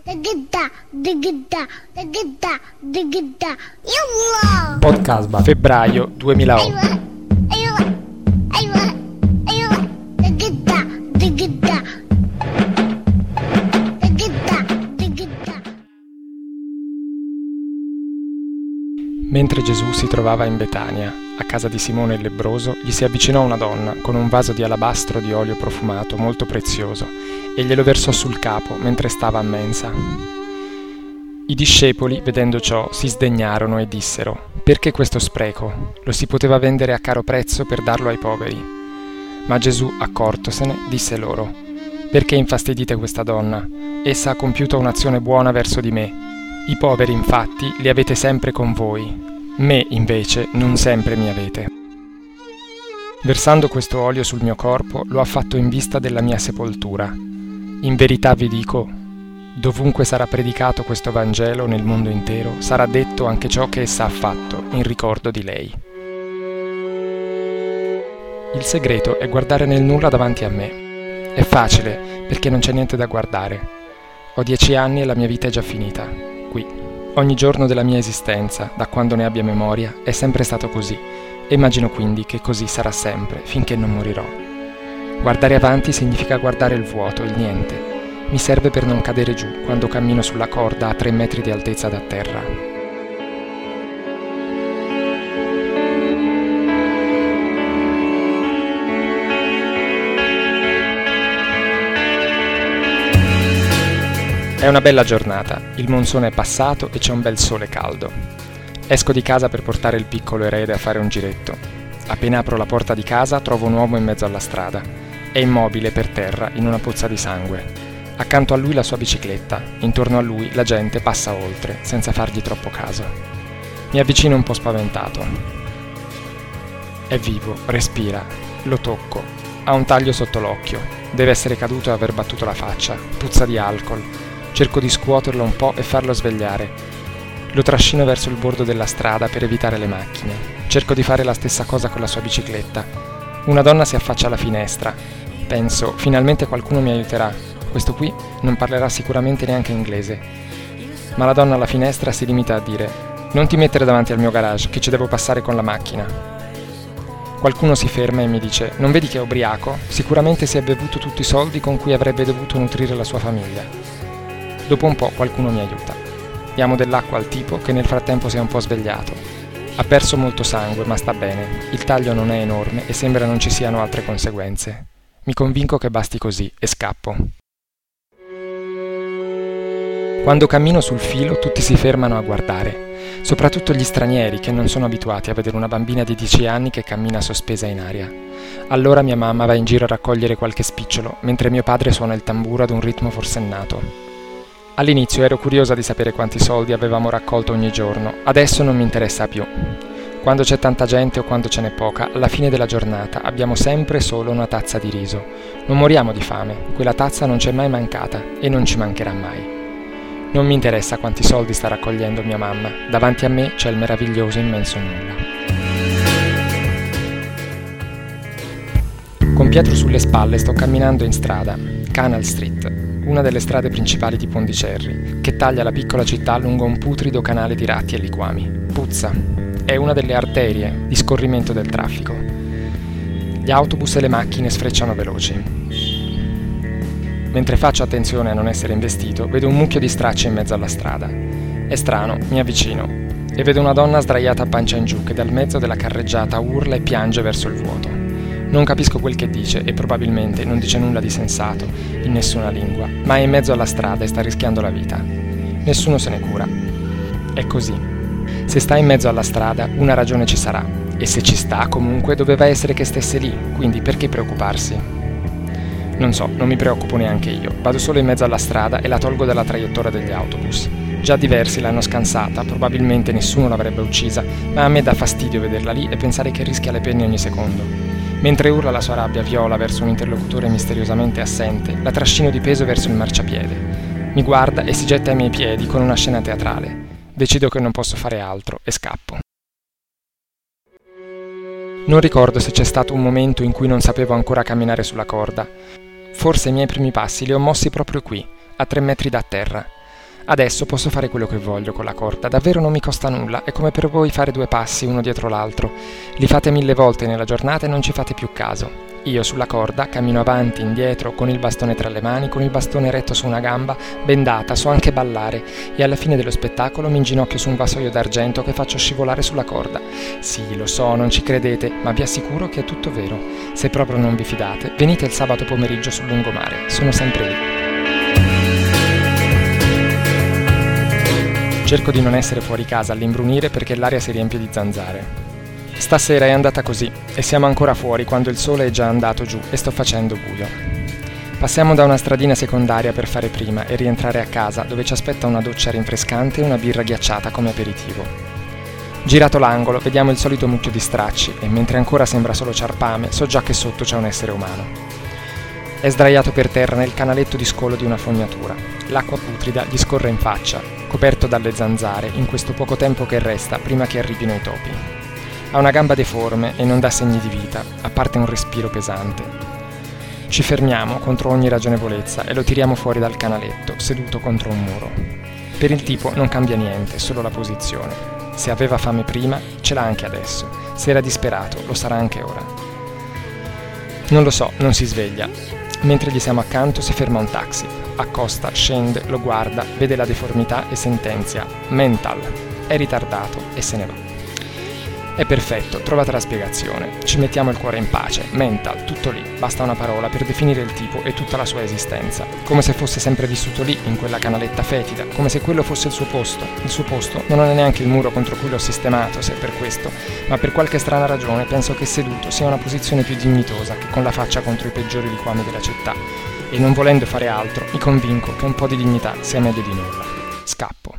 Podcast febbraio 2008. Mentre Gesù si trovava in Betania, a casa di Simone il lebbroso, gli si avvicinò una donna con un vaso di alabastro di olio profumato molto prezioso e glielo versò sul capo mentre stava a mensa. I discepoli, vedendo ciò, si sdegnarono e dissero: «Perché questo spreco? Lo si poteva vendere a caro prezzo per darlo ai poveri». Ma Gesù, accortosene, disse loro: «Perché infastidite questa donna? Essa ha compiuto un'azione buona verso di me. I poveri, infatti, li avete sempre con voi. Me, invece, non sempre mi avete. Versando questo olio sul mio corpo, lo ha fatto in vista della mia sepoltura. In verità vi dico, dovunque sarà predicato questo Vangelo nel mondo intero, sarà detto anche ciò che essa ha fatto in ricordo di lei». Il segreto è guardare nel nulla davanti a me. È facile, perché non c'è niente da guardare. Ho 10 anni e la mia vita è già finita. Qui. Ogni giorno della mia esistenza, da quando ne abbia memoria, è sempre stato così, e immagino quindi che così sarà sempre, finché non morirò. Guardare avanti significa guardare il vuoto, il niente. Mi serve per non cadere giù quando cammino sulla corda a 3 metri di altezza da terra. È una bella giornata, il monsone è passato e c'è un bel sole caldo. Esco di casa per portare il piccolo erede a fare un giretto. Appena apro la porta di casa trovo un uomo in mezzo alla strada. È immobile per terra in una pozza di sangue. Accanto a lui la sua bicicletta, intorno a lui la gente passa oltre, senza fargli troppo caso. Mi avvicino un po' spaventato. È vivo, respira, lo tocco. Ha un taglio sotto l'occhio, deve essere caduto e aver battuto la faccia, puzza di alcol. Cerco di scuoterlo un po' e farlo svegliare. Lo trascino verso il bordo della strada per evitare le macchine. Cerco di fare la stessa cosa con la sua bicicletta. Una donna si affaccia alla finestra. Penso, finalmente qualcuno mi aiuterà. Questo qui non parlerà sicuramente neanche inglese. Ma la donna alla finestra si limita a dire: «Non ti mettere davanti al mio garage, che ci devo passare con la macchina». Qualcuno si ferma e mi dice: «Non vedi che è ubriaco? Sicuramente si è bevuto tutti i soldi con cui avrebbe dovuto nutrire la sua famiglia». Dopo un po' qualcuno mi aiuta. Diamo dell'acqua al tipo, che nel frattempo si è un po' svegliato. Ha perso molto sangue, ma sta bene. Il taglio non è enorme e sembra non ci siano altre conseguenze. Mi convinco che basti così e scappo. Quando cammino sul filo tutti si fermano a guardare, soprattutto gli stranieri che non sono abituati a vedere una bambina di 10 anni che cammina sospesa in aria. Allora mia mamma va in giro a raccogliere qualche spicciolo, mentre mio padre suona il tamburo ad un ritmo forsennato. All'inizio ero curiosa di sapere quanti soldi avevamo raccolto ogni giorno, adesso non mi interessa più. Quando c'è tanta gente o quando ce n'è poca, alla fine della giornata abbiamo sempre solo una tazza di riso. Non moriamo di fame, quella tazza non ci è mai mancata e non ci mancherà mai. Non mi interessa quanti soldi sta raccogliendo mia mamma, davanti a me c'è il meraviglioso immenso nulla. Con Pietro sulle spalle sto camminando in strada, Canal Street, una delle strade principali di Pondicherry, che taglia la piccola città lungo un putrido canale di ratti e liquami. Puzza. È una delle arterie di scorrimento del traffico. Gli autobus e le macchine sfrecciano veloci. Mentre faccio attenzione a non essere investito, vedo un mucchio di stracci in mezzo alla strada. È strano, mi avvicino e vedo una donna sdraiata a pancia in giù che dal mezzo della carreggiata urla e piange verso il vuoto. Non capisco quel che dice e probabilmente non dice nulla di sensato, in nessuna lingua, ma è in mezzo alla strada e sta rischiando la vita. Nessuno se ne cura. È così. Se sta in mezzo alla strada, una ragione ci sarà. E se ci sta, comunque, doveva essere che stesse lì, quindi perché preoccuparsi? Non so, non mi preoccupo neanche io. Vado solo in mezzo alla strada e la tolgo dalla traiettoria degli autobus. Già diversi l'hanno scansata, probabilmente nessuno l'avrebbe uccisa, ma a me dà fastidio vederla lì e pensare che rischia le penne ogni secondo. Mentre urla la sua rabbia viola verso un interlocutore misteriosamente assente, la trascino di peso verso il marciapiede. Mi guarda e si getta ai miei piedi con una scena teatrale. Decido che non posso fare altro e scappo. Non ricordo se c'è stato un momento in cui non sapevo ancora camminare sulla corda. Forse i miei primi passi li ho mossi proprio qui, a 3 metri da terra. Adesso posso fare quello che voglio con la corda, davvero non mi costa nulla, è come per voi fare 2 passi uno dietro l'altro. Li fate 1000 volte nella giornata e non ci fate più caso. Io sulla corda cammino avanti, indietro, con il bastone tra le mani, con il bastone retto su una gamba, bendata, so anche ballare e alla fine dello spettacolo mi inginocchio su un vassoio d'argento che faccio scivolare sulla corda. Sì, lo so, non ci credete, ma vi assicuro che è tutto vero. Se proprio non vi fidate, venite il sabato pomeriggio sul lungomare, sono sempre lì. Cerco di non essere fuori casa all'imbrunire perché l'aria si riempie di zanzare. Stasera è andata così e siamo ancora fuori quando il sole è già andato giù e sto facendo buio. Passiamo da una stradina secondaria per fare prima e rientrare a casa dove ci aspetta una doccia rinfrescante e una birra ghiacciata come aperitivo. Girato l'angolo vediamo il solito mucchio di stracci e mentre ancora sembra solo ciarpame so già che sotto c'è un essere umano. È sdraiato per terra nel canaletto di scolo di una fognatura. L'acqua putrida gli scorre in faccia, coperto dalle zanzare in questo poco tempo che resta prima che arrivino i topi. Ha una gamba deforme e non dà segni di vita, a parte un respiro pesante. Ci fermiamo contro ogni ragionevolezza e lo tiriamo fuori dal canaletto, seduto contro un muro. Per il tipo non cambia niente, solo la posizione. Se aveva fame prima, ce l'ha anche adesso. Se era disperato, lo sarà anche ora. Non lo so, non si sveglia. Mentre gli siamo accanto si ferma un taxi. Accosta, scende, lo guarda, vede la deformità e sentenzia: mental. È ritardato e se ne va. È perfetto, trovate la spiegazione. Ci mettiamo il cuore in pace. Mental, tutto lì. Basta una parola per definire il tipo e tutta la sua esistenza. Come se fosse sempre vissuto lì, in quella canaletta fetida. Come se quello fosse il suo posto. Il suo posto non è neanche il muro contro cui l'ho sistemato, se è per questo. Ma per qualche strana ragione penso che seduto sia una posizione più dignitosa che con la faccia contro i peggiori liquami della città. E non volendo fare altro, mi convinco che un po' di dignità sia meglio di nulla. Scappo.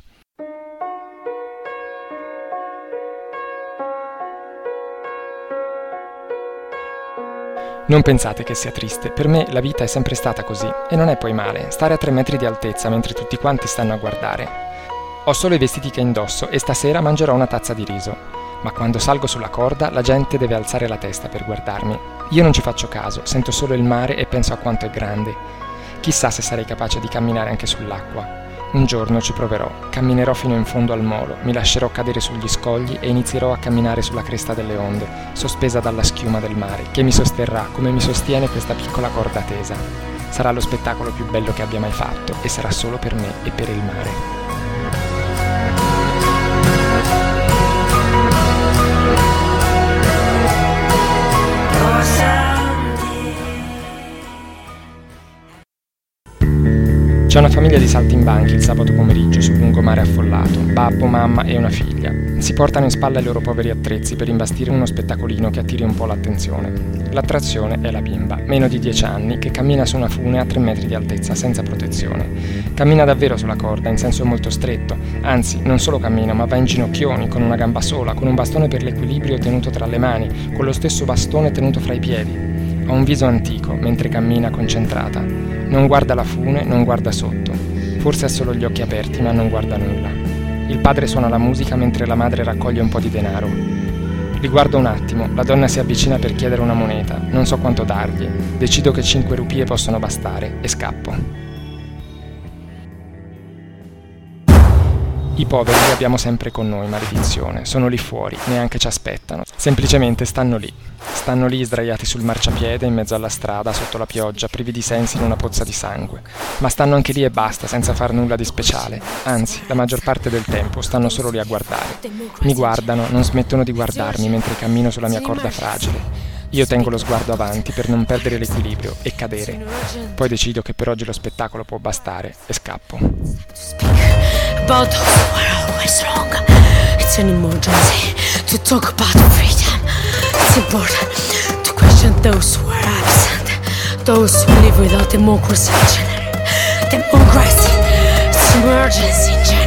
Non pensate che sia triste, per me la vita è sempre stata così e non è poi male, stare a 3 metri di altezza mentre tutti quanti stanno a guardare. Ho solo i vestiti che indosso e stasera mangerò una tazza di riso, ma quando salgo sulla corda la gente deve alzare la testa per guardarmi. Io non ci faccio caso, sento solo il mare e penso a quanto è grande. Chissà se sarei capace di camminare anche sull'acqua. Un giorno ci proverò, camminerò fino in fondo al molo, mi lascerò cadere sugli scogli e inizierò a camminare sulla cresta delle onde, sospesa dalla schiuma del mare, che mi sosterrà come mi sostiene questa piccola corda tesa. Sarà lo spettacolo più bello che abbia mai fatto e sarà solo per me e per il mare. C'è una famiglia di saltimbanchi il sabato pomeriggio sul lungomare affollato, babbo, mamma e una figlia. Si portano in spalla i loro poveri attrezzi per imbastire uno spettacolino che attiri un po' l'attenzione. L'attrazione è la bimba, meno di 10 anni, che cammina su una fune a 3 metri di altezza senza protezione. Cammina davvero sulla corda, in senso molto stretto, anzi non solo cammina ma va in ginocchioni, con una gamba sola, con un bastone per l'equilibrio tenuto tra le mani, con lo stesso bastone tenuto fra i piedi. Ha un viso antico mentre cammina concentrata. Non guarda la fune, non guarda sotto. Forse ha solo gli occhi aperti, ma non guarda nulla. Il padre suona la musica mentre la madre raccoglie un po' di denaro. Li guardo un attimo, la donna si avvicina per chiedere una moneta. Non so quanto dargli. Decido che 5 rupie possono bastare e scappo. I poveri li abbiamo sempre con noi, maledizione. Sono lì fuori, neanche ci aspettano. Semplicemente stanno lì. Stanno lì sdraiati sul marciapiede, in mezzo alla strada, sotto la pioggia, privi di sensi in una pozza di sangue. Ma stanno anche lì e basta, senza far nulla di speciale. Anzi, la maggior parte del tempo stanno solo lì a guardare. Mi guardano, non smettono di guardarmi mentre cammino sulla mia corda fragile. Io tengo lo sguardo avanti per non perdere l'equilibrio e cadere. Poi decido che per oggi lo spettacolo può bastare e scappo. About those who are always wrong. It's an emergency to talk about freedom. It's important to question those who are absent, those who live without democracy in general. Democracy, it's emergency in general.